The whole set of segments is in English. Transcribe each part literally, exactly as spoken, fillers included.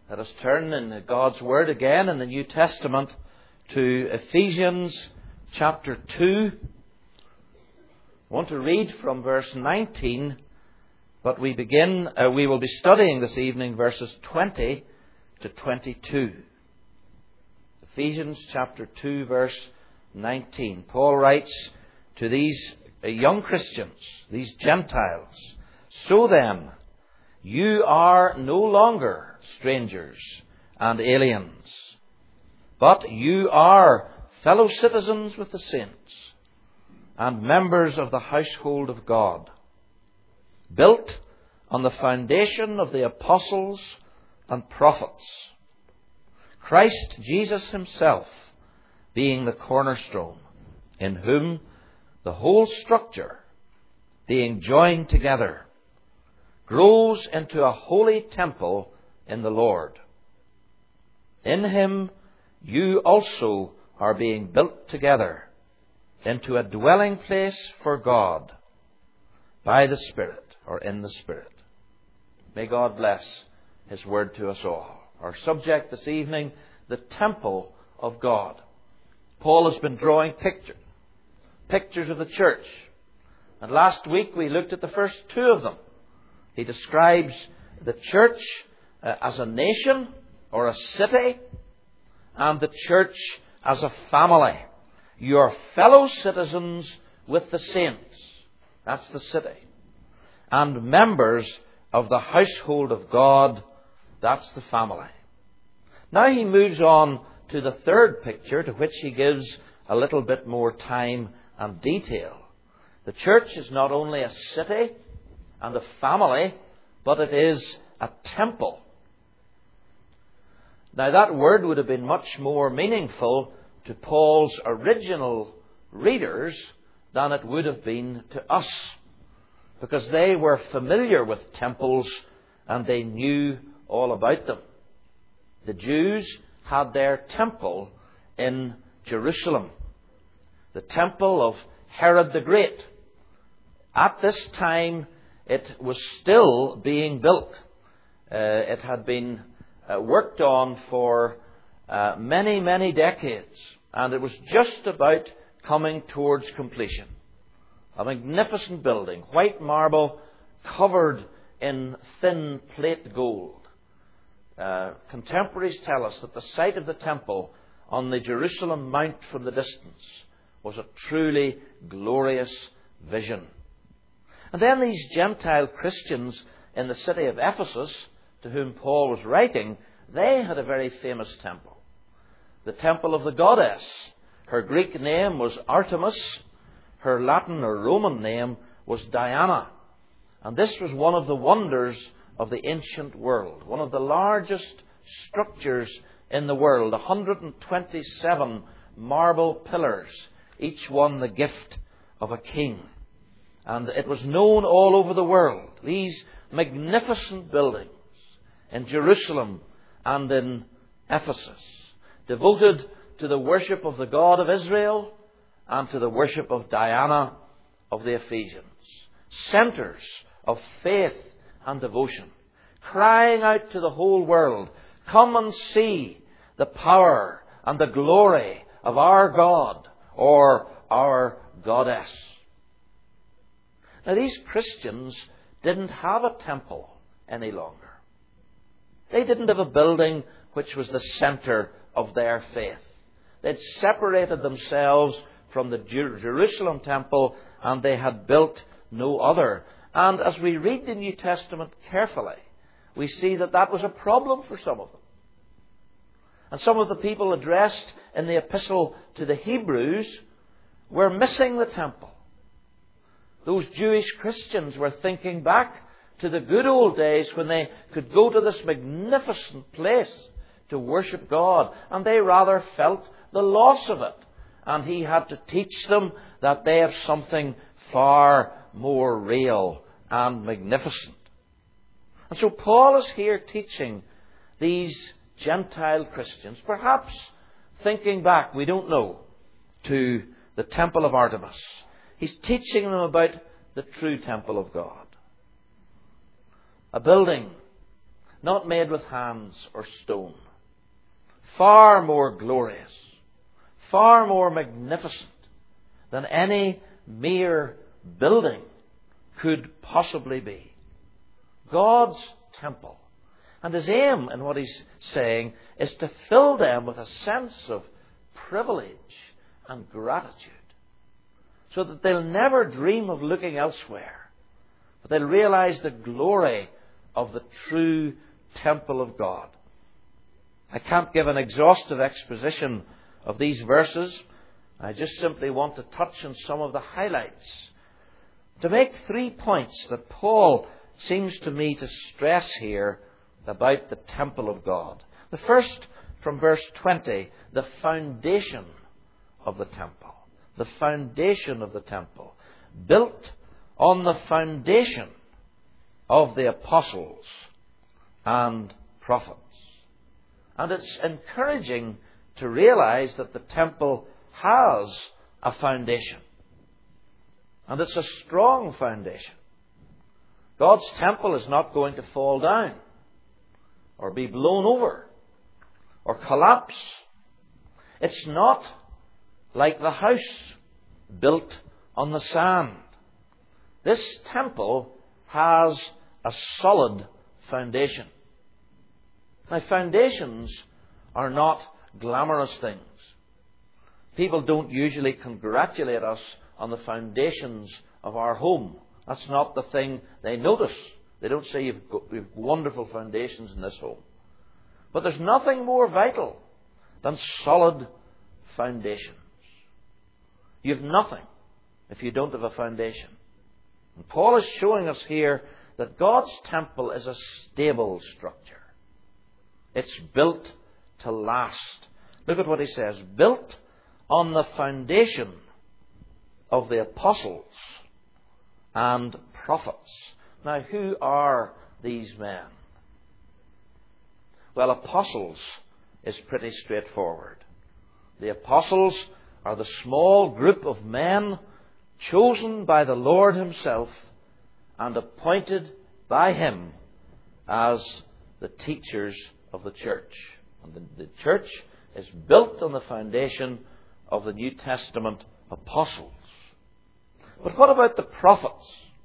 Let us turn in God's Word again in the New Testament to Ephesians chapter two. I want to read from verse nineteen, but we begin, uh, we will be studying this evening verses twenty to twenty-two. Ephesians chapter two, verse nineteen. Paul writes to these uh, young Christians, these Gentiles, "So then, you are no longer strangers and aliens, but you are fellow citizens with the saints and members of the household of God, built on the foundation of the apostles and prophets, Christ Jesus himself being the cornerstone, in whom the whole structure, being joined together, grows into a holy temple in the Lord. In him you also are being built together into a dwelling place for God by the Spirit," or in the Spirit. May God bless His word to us all. Our subject this evening, the temple of God. Paul has been drawing pictures, pictures of the church. And last week we looked at the first two of them. He describes the church uh, as a nation or a city, and the church as a family. You are fellow citizens with the saints. That's the city. And members of the household of God. That's the family. Now he moves on to the third picture, to which he gives a little bit more time and detail. The church is not only a city and a family, but it is a temple. Now that word would have been much more meaningful to Paul's original readers than it would have been to us, because they were familiar with temples and they knew all about them. The Jews had their temple in Jerusalem, the temple of Herod the Great. At this time, it was still being built. Uh, it had been uh, worked on for uh, many, many decades, and it was just about coming towards completion. A magnificent building, white marble covered in thin plate gold. Uh, contemporaries tell us that the sight of the temple on the Jerusalem Mount from the distance was a truly glorious vision. And then these Gentile Christians in the city of Ephesus, to whom Paul was writing, they had a very famous temple. The temple of the goddess. Her Greek name was Artemis. Her Latin or Roman name was Diana. And this was one of the wonders of the ancient world. One of the largest structures in the world. one hundred twenty-seven marble pillars, each one the gift of a king. And it was known all over the world. These magnificent buildings in Jerusalem and in Ephesus, devoted to the worship of the God of Israel and to the worship of Diana of the Ephesians. Centres of faith and devotion, crying out to the whole world, "Come and see the power and the glory of our God," or our goddess. Now these Christians didn't have a temple any longer. They didn't have a building which was the centre of their faith. They'd separated themselves from the Jer- Jerusalem temple, and they had built no other. And as we read the New Testament carefully, we see that that was a problem for some of them. And some of the people addressed in the epistle to the Hebrews were missing the temple. Those Jewish Christians were thinking back to the good old days when they could go to this magnificent place to worship God, and they rather felt the loss of it. And he had to teach them that they have something far more real and magnificent. And so Paul is here teaching these Gentile Christians, perhaps thinking back, we don't know, to the temple of Artemis. He's teaching them about the true temple of God. A building not made with hands or stone. Far more glorious, far more magnificent than any mere building could possibly be. God's temple. And his aim in what he's saying is to fill them with a sense of privilege and gratitude, so that they'll never dream of looking elsewhere, but they'll realize the glory of the true temple of God. I can't give an exhaustive exposition of these verses. I just simply want to touch on some of the highlights, to make three points that Paul seems to me to stress here about the temple of God. The first, from verse twenty, the foundation of the temple. The foundation of the temple. Built on the foundation of the apostles and prophets. And it's encouraging to realize that the temple has a foundation. And it's a strong foundation. God's temple is not going to fall down, or be blown over, or collapse. It's not like the house built on the sand. This temple has a solid foundation. Now, foundations are not glamorous things. People don't usually congratulate us on the foundations of our home. That's not the thing they notice. They don't say you've got you've wonderful foundations in this home. But there's nothing more vital than solid foundations. You've nothing if you don't have a foundation. And Paul is showing us here that God's temple is a stable structure. It's built to last. Look at what he says. Built on the foundation of the apostles and prophets. Now, who are these men? Well, apostles is pretty straightforward. The apostles are the small group of men chosen by the Lord himself and appointed by him as the teachers of the church. And the, the church is built on the foundation of the New Testament apostles. But what about the prophets?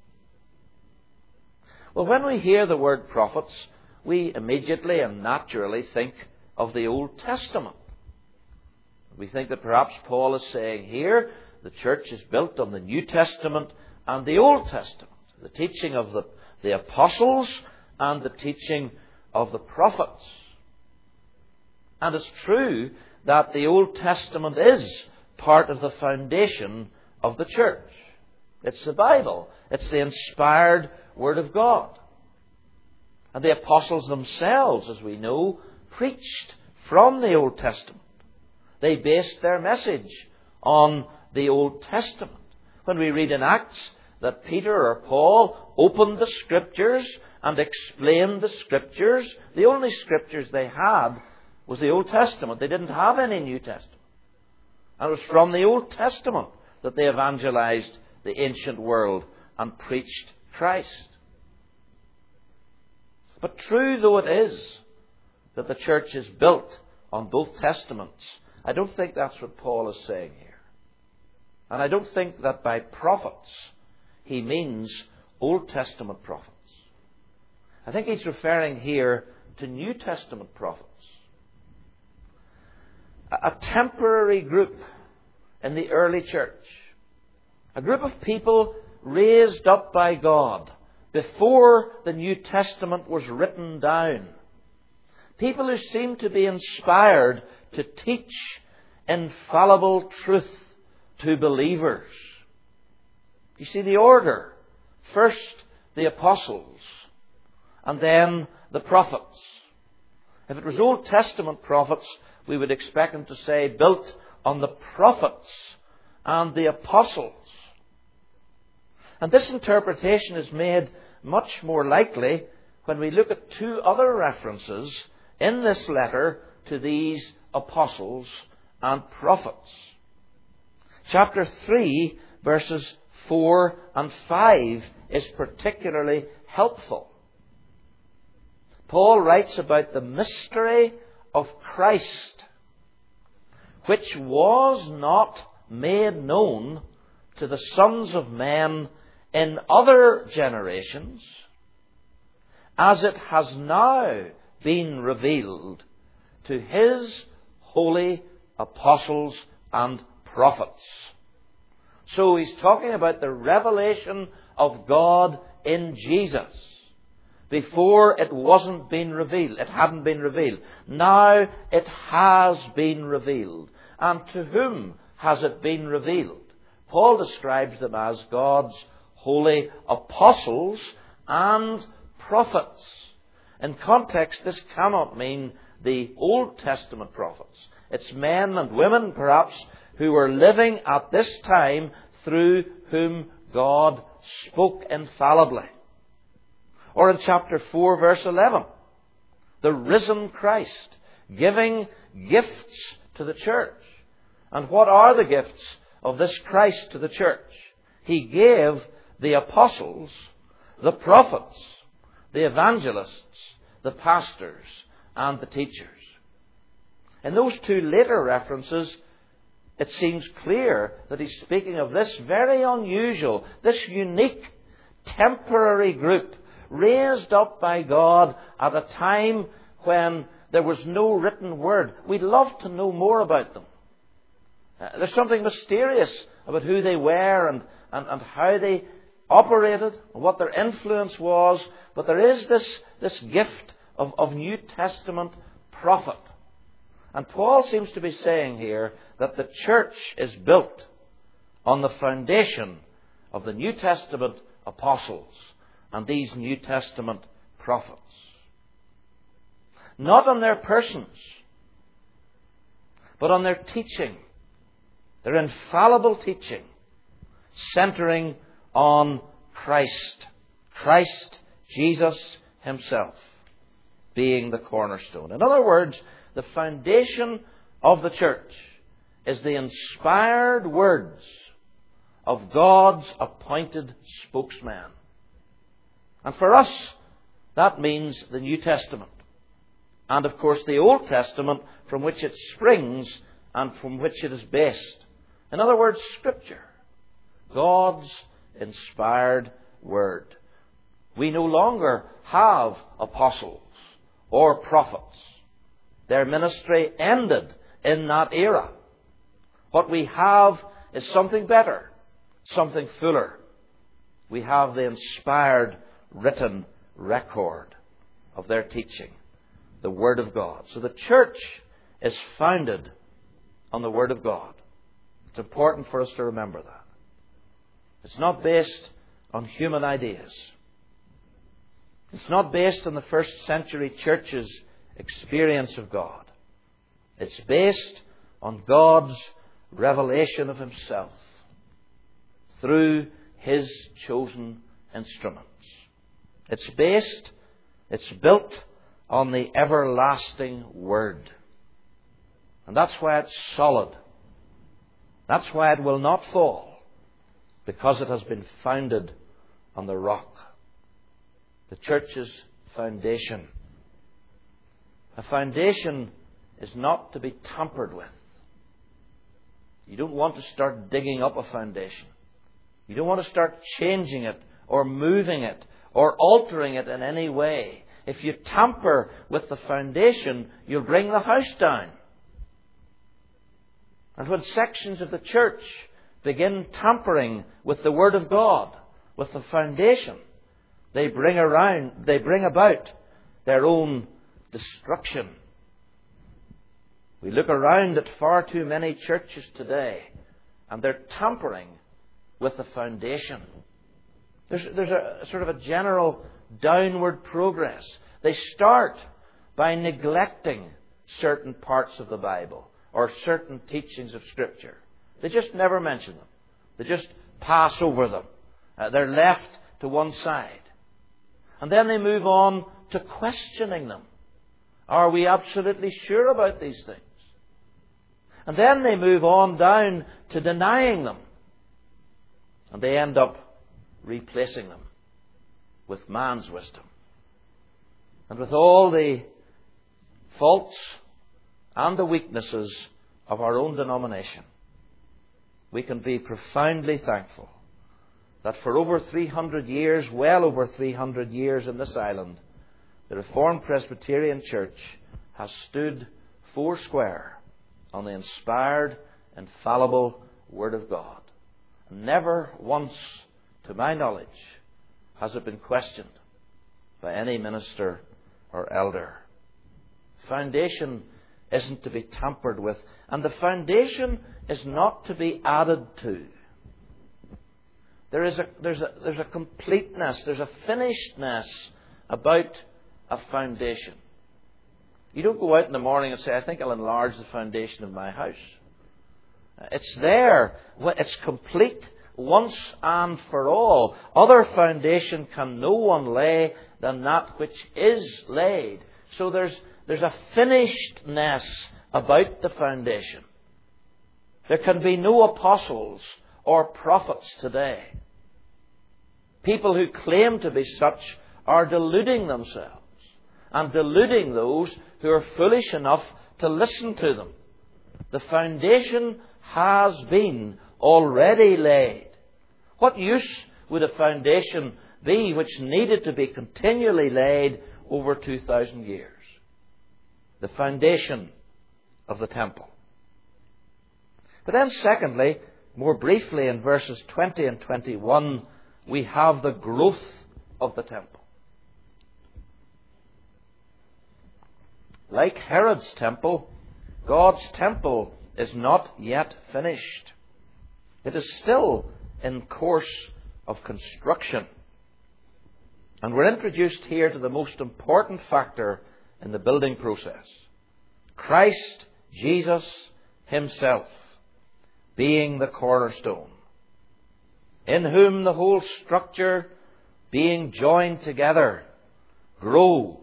Well, when we hear the word prophets, we immediately and naturally think of the Old Testament. We think that perhaps Paul is saying here the church is built on the New Testament and the Old Testament, the teaching of the, the apostles and the teaching of the prophets. And it's true that the Old Testament is part of the foundation of the church. It's the Bible. It's the inspired Word of God. And the apostles themselves, as we know, preached from the Old Testament. They based their message on the Old Testament. When we read in Acts that Peter or Paul opened the Scriptures and explained the Scriptures, the only Scriptures they had was the Old Testament. They didn't have any New Testament. And it was from the Old Testament that they evangelized the ancient world and preached Christ. But true though it is that the church is built on both testaments, I don't think that's what Paul is saying here. And I don't think that by prophets he means Old Testament prophets. I think he's referring here to New Testament prophets. A temporary group in the early church. A group of people raised up by God before the New Testament was written down. People who seem to be inspired to teach infallible truth to believers. You see the order. First the apostles and then the prophets. If it was Old Testament prophets, we would expect them to say built on the prophets and the apostles. And this interpretation is made much more likely when we look at two other references in this letter to these apostles and prophets. Chapter three, verses four and five is particularly helpful. Paul writes about the mystery of Christ, which was not made known to the sons of men in other generations, as it has now been revealed to his holy apostles and prophets. So he's talking about the revelation of God in Jesus. Before it wasn't been revealed. It hadn't been revealed. Now it has been revealed. And to whom has it been revealed? Paul describes them as God's holy apostles and prophets. In context, this cannot mean the Old Testament prophets. It's men and women, perhaps, who were living at this time through whom God spoke infallibly. Or in chapter four, verse eleven, the risen Christ giving gifts to the church. And what are the gifts of this Christ to the church? He gave the apostles, the prophets, the evangelists, the pastors, and the teachers. In those two later references, it seems clear that he's speaking of this very unusual, this unique, temporary group raised up by God at a time when there was no written word. We'd love to know more about them. Uh, there's something mysterious about who they were and, and, and how they operated, and what their influence was. But there is this, this gift of, of New Testament prophet. And Paul seems to be saying here that the church is built on the foundation of the New Testament apostles and these New Testament prophets. Not on their persons, but on their teaching, their infallible teaching, centering on Christ. Christ, Jesus himself, being the cornerstone. In other words, the foundation of the church is the inspired words of God's appointed spokesman. And for us, that means the New Testament. And of course the Old Testament, from which it springs and from which it is based. In other words, Scripture. God's inspired Word. We no longer have apostles or prophets. Their ministry ended in that era. What we have is something better, something fuller. We have the inspired written record of their teaching, the Word of God. So the church is founded on the Word of God. It's important for us to remember that. It's not based on human ideas. It's not based on the first century church's experience of God. It's based on God's revelation of himself through his chosen instruments. It's based, it's built on the everlasting Word. And that's why it's solid. That's why it will not fall, because it has been founded on the rock. The church's foundation. A foundation is not to be tampered with. You don't want to start digging up a foundation. You don't want to start changing it or moving it or altering it in any way. If you tamper with the foundation, you'll bring the house down. And when sections of the church begin tampering with the Word of God, with the foundation, they bring around, they bring about their own destruction. We look around at far too many churches today, and they're tampering with the foundation. There's, there's a sort of a general downward progress. They start by neglecting certain parts of the Bible or certain teachings of Scripture. They just never mention them. They just pass over them. Uh, they're left to one side. And then they move on to questioning them. Are we absolutely sure about these things? And then they move on down to denying them. And they end up replacing them with man's wisdom. and with all the faults and the weaknesses of our own denomination, we can be profoundly thankful that for over three hundred years, well over three hundred years in this island, the Reformed Presbyterian Church has stood foursquare on the inspired, infallible Word of God. Never once, to my knowledge, has it been questioned by any minister or elder. Foundation isn't to be tampered with, and the foundation is not to be added to. There is a, there's a, there's a completeness, there's a finishedness about a foundation. You don't go out in the morning and say, I think I'll enlarge the foundation of my house. It's there. It's complete once and for all. Other foundation can no one lay than that which is laid. So there's, there's a finishedness about the foundation. There can be no apostles or prophets today. People who claim to be such are deluding themselves and deluding those who are foolish enough to listen to them. The foundation has been already laid. What use would a foundation be which needed to be continually laid over two thousand years? The foundation of the temple. But then secondly, more briefly in verses twenty and twenty-one, we have the growth of the temple. Like Herod's temple, God's temple is not yet finished. It is still in course of construction. And we're introduced here to the most important factor in the building process. Christ Jesus Himself being the cornerstone, in whom the whole structure, being joined together, grows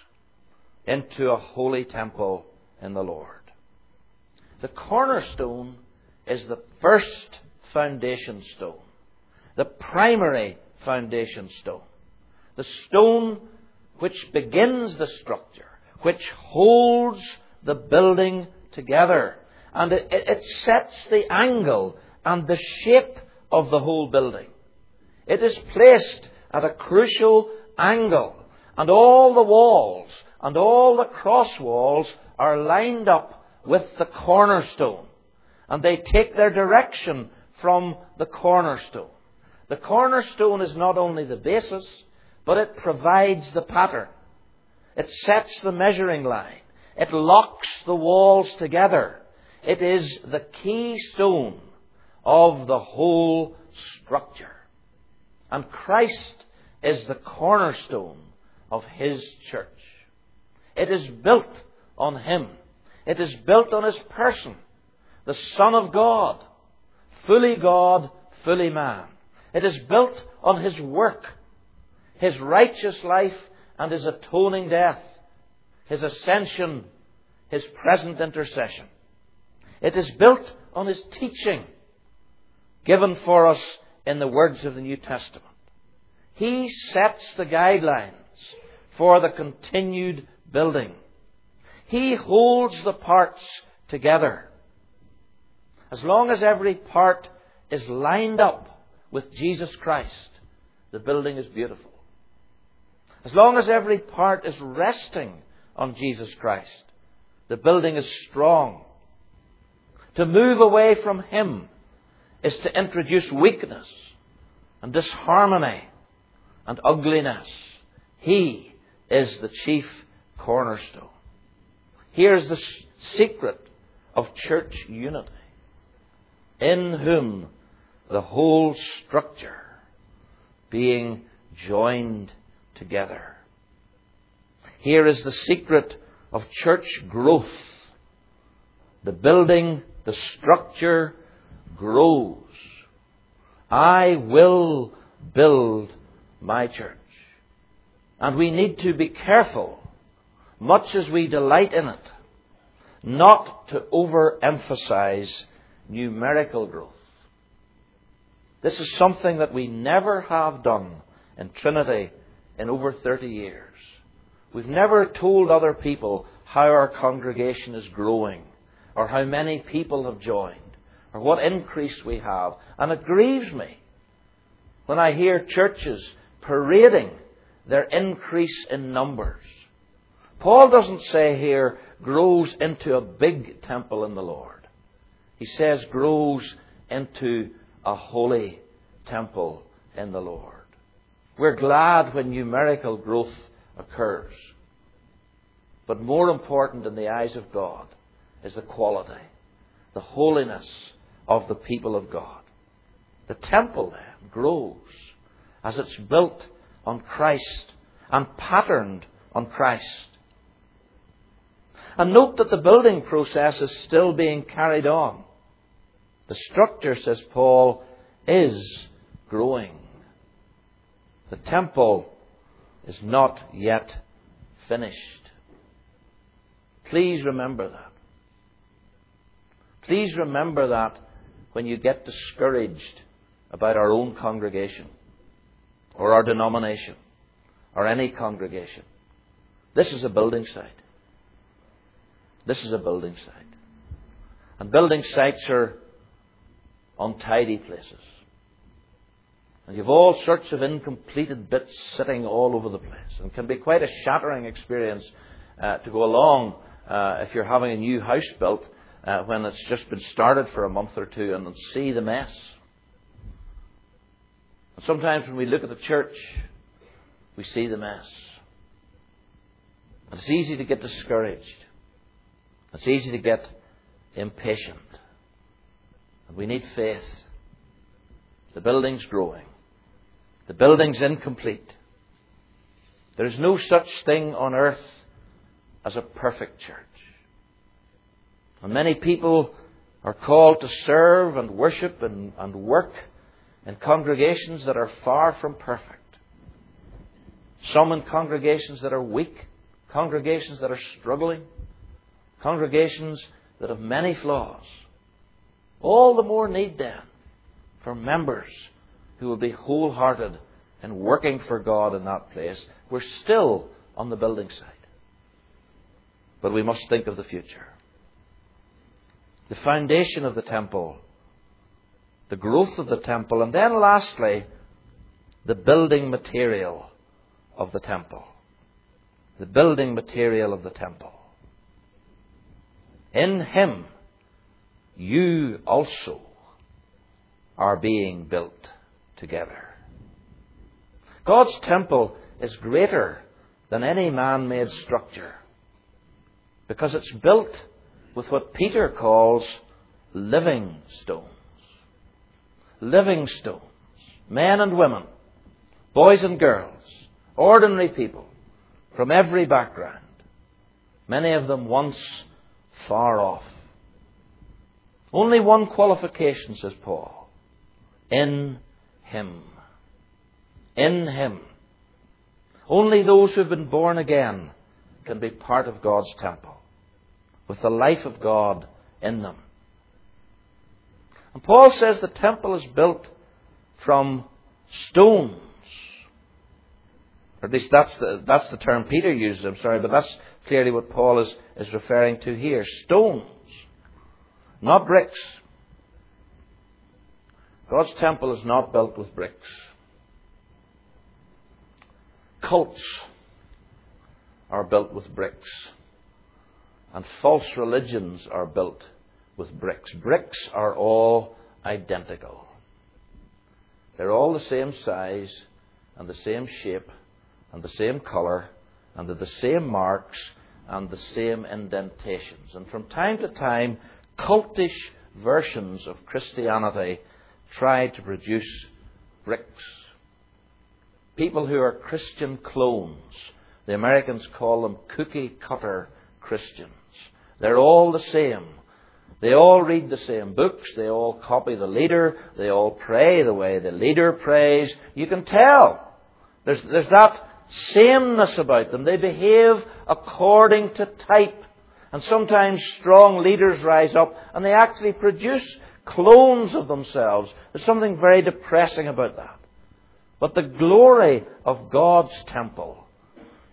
into a holy temple in the Lord. The cornerstone is the first foundation stone, the primary foundation stone, the stone which begins the structure, which holds the building together, and it, it sets the angle and the shape of the whole building. It is placed at a crucial angle, and all the walls and all the cross walls are lined up with the cornerstone, and they take their direction from the cornerstone. The cornerstone is not only the basis, but it provides the pattern. It sets the measuring line. It locks the walls together. It is the keystone of the whole structure. And Christ is the cornerstone of His church. It is built on Him. It is built on His person, the Son of God, fully God, fully man. It is built on His work, His righteous life and His atoning death, His ascension, His present intercession. It is built on His teaching, given for us in the words of the New Testament. He sets the guidelines for the continued building. He holds the parts together. As long as every part is lined up with Jesus Christ, the building is beautiful. As long as every part is resting on Jesus Christ, the building is strong. To move away from Him is to introduce weakness and disharmony and ugliness. He is the chief cornerstone. Here's the secret of church unity, in whom the whole structure being joined together. Here is the secret of church growth. The building, the structure grows. I will build my church. And we need to be careful, much as we delight in it, not to overemphasize numerical growth. This is something that we never have done in Trinity in over thirty years. We've never told other people how our congregation is growing, or how many people have joined, or what increase we have. And it grieves me when I hear churches parading their increase in numbers. Paul doesn't say here, grows into a big temple in the Lord. He says grows into a holy temple in the Lord. We're glad when numerical growth occurs. But more important in the eyes of God is the quality, the holiness of the people of God. The temple then grows as it's built on Christ and patterned on Christ. And note that the building process is still being carried on. The structure, says Paul, is growing. The temple is not yet finished. Please remember that. Please remember that when you get discouraged about our own congregation, or our denomination, or any congregation. This is a building site. This is a building site. And building sites are untidy places. And you have all sorts of incompleted bits sitting all over the place. And it can be quite a shattering experience uh, to go along uh, if you're having a new house built uh, when it's just been started for a month or two and see the mess. And sometimes when we look at the church, we see the mess. And it's easy to get discouraged. It's easy to get impatient. And we need faith. The building's growing. The building's incomplete. There is no such thing on earth as a perfect church. And many people are called to serve and worship and, and work in congregations that are far from perfect. Some in congregations that are weak, congregations that are struggling, congregations that have many flaws. All the more need then for members who will be wholehearted in working for God in that place. We're still on the building site. But we must think of the future. The foundation of the temple, the growth of the temple, and then lastly, the building material of the temple. The building material of the temple. In Him, you also are being built together. God's temple is greater than any man-made structure because it's built with what Peter calls living stones. Living stones. Men and women, boys and girls, ordinary people from every background, many of them once far off. Only one qualification, says Paul. In Him. In Him. Only those who have been born again can be part of God's temple, with the life of God in them. And Paul says the temple is built from stones. Or at least that's the, that's the term Peter uses, I'm sorry, but that's clearly what Paul is, is referring to here. Stones, not bricks. God's temple is not built with bricks. Cults are built with bricks. And false religions are built with bricks. Bricks are all identical. They're all the same size and the same shape and the same colour and the same marks and the same indentations. And from time to time, cultish versions of Christianity try to produce bricks. People who are Christian clones. The Americans call them cookie cutter Christians. They're all the same. They all read the same books. They all copy the leader. They all pray the way the leader prays. You can tell. There's, there's that sameness about them. They behave according to type. And sometimes strong leaders rise up and they actually produce clones of themselves. There's something very depressing about that. But the glory of God's temple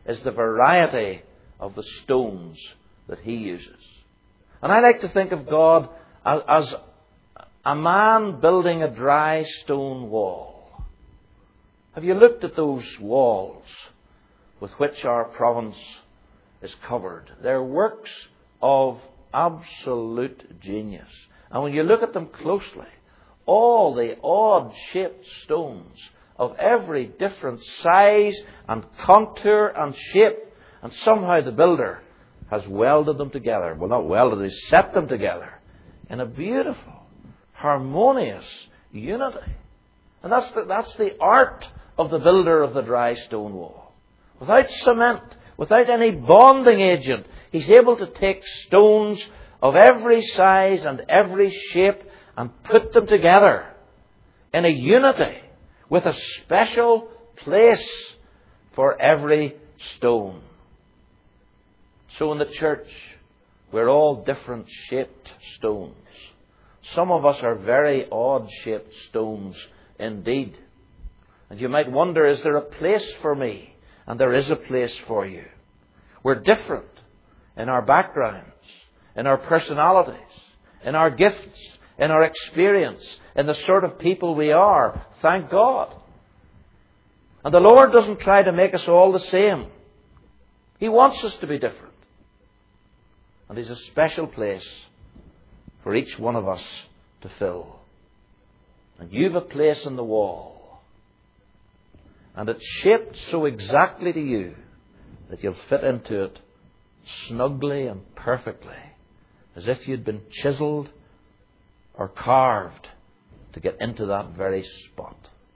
is the variety of the stones that He uses. And I like to think of God as, as a man building a dry stone wall. Have you looked at those walls with which our province is covered? They're works of absolute genius. And when you look at them closely, all the odd-shaped stones of every different size and contour and shape, and somehow the builder has welded them together. Well, not welded, he's set them together in a beautiful, harmonious unity. And that's the, that's the art of the builder of the dry stone wall. Without cement, without any bonding agent, he's able to take stones of every size and every shape and put them together in a unity with a special place for every stone. So in the church, we're all different shaped stones. Some of us are very odd-shaped stones indeed. And you might wonder, is there a place for me? And there is a place for you. We're different in our backgrounds, in our personalities, in our gifts, in our experience, in the sort of people we are. Thank God. And the Lord doesn't try to make us all the same. He wants us to be different. And He's a special place for each one of us to fill. And you've a place in the wall. And it's shaped so exactly to you that you'll fit into it snugly and perfectly, as if you'd been chiseled or carved to get into that very spot.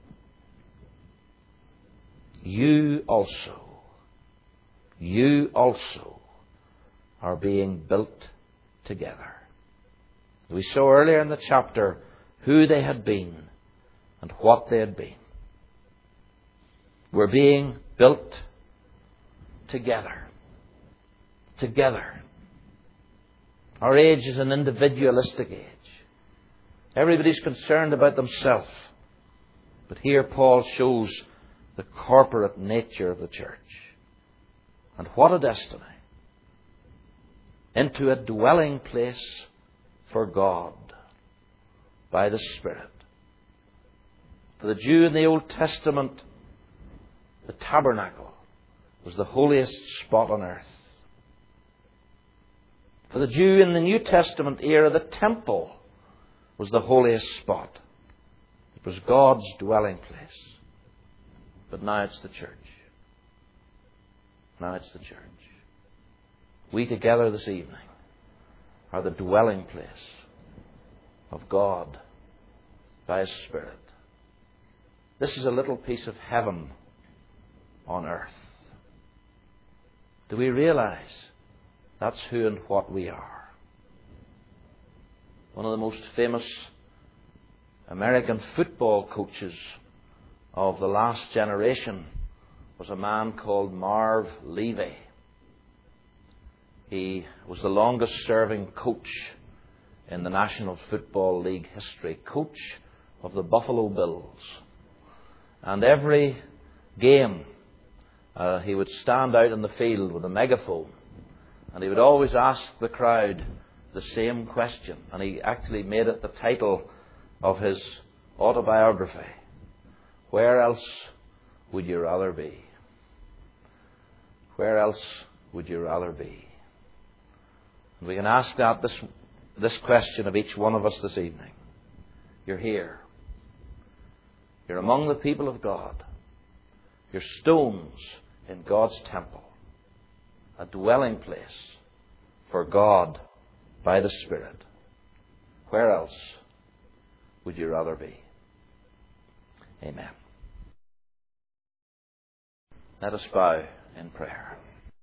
You also, you also are being built together. We saw earlier in the chapter who they had been and what they had been. We're being built together. Together. Our age is an individualistic age. Everybody's concerned about themselves. But here Paul shows the corporate nature of the church. And what a destiny. Into a dwelling place for God by the Spirit. For the Jew in the Old Testament, the tabernacle was the holiest spot on earth. For the Jew in the New Testament era, the temple was the holiest spot. It was God's dwelling place. But now it's the church. Now it's the church. We together this evening are the dwelling place of God by His Spirit. This is a little piece of heaven on earth. Do we realize that's who and what we are? One of the most famous American football coaches of the last generation was a man called Marv Levy. He was the longest serving coach in the National Football League history, coach of the Buffalo Bills. And every game uh, he would stand out in the field with a megaphone and he would always ask the crowd the same question. And he actually made it the title of his autobiography. Where else would you rather be? Where else would you rather be? And we can ask that this, this question of each one of us this evening. You're here. You're among the people of God. You're stones in God's temple. A dwelling place for God by the Spirit. Where else would you rather be? Amen. Let us bow in prayer.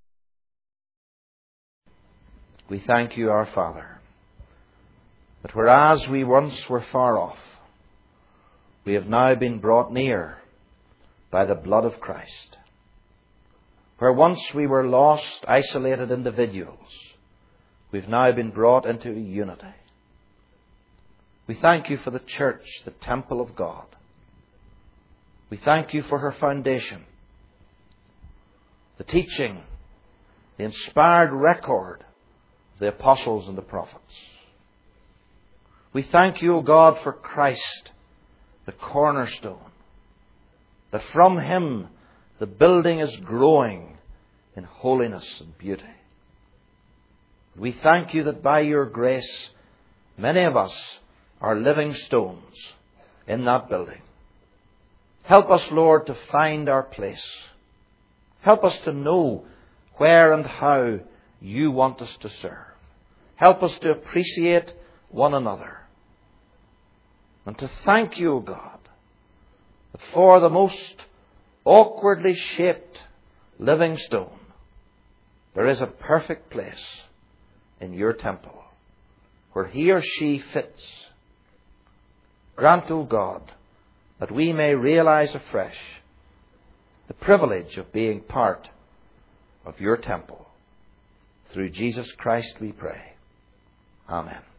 We thank you, our Father, that whereas we once were far off, we have now been brought near by the blood of Christ. Where once we were lost, isolated individuals, we've now been brought into unity. We thank you for the church, the temple of God. We thank you for her foundation, the teaching, the inspired record of the apostles and the prophets. We thank you, O God, for Christ, the cornerstone, that from him the building is growing in holiness and beauty. We thank you that by your grace, many of us are living stones in that building. Help us, Lord, to find our place. Help us to know where and how you want us to serve. Help us to appreciate one another. And to thank you, O God, that for the most awkwardly shaped living stone, there is a perfect place in your temple where he or she fits. Grant, O God, that we may realize afresh the privilege of being part of your temple. Through Jesus Christ we pray. Amen.